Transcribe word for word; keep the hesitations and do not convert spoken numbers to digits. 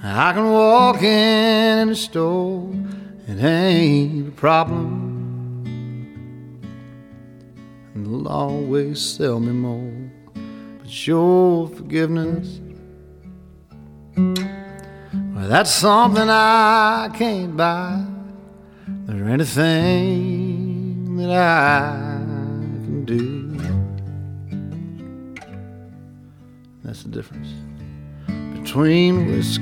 I can walk in the store, it ain't a problem. And they'll always sell me more. But your forgiveness, well, that's something I can't buy. There anything that I can do. That's the difference between whiskey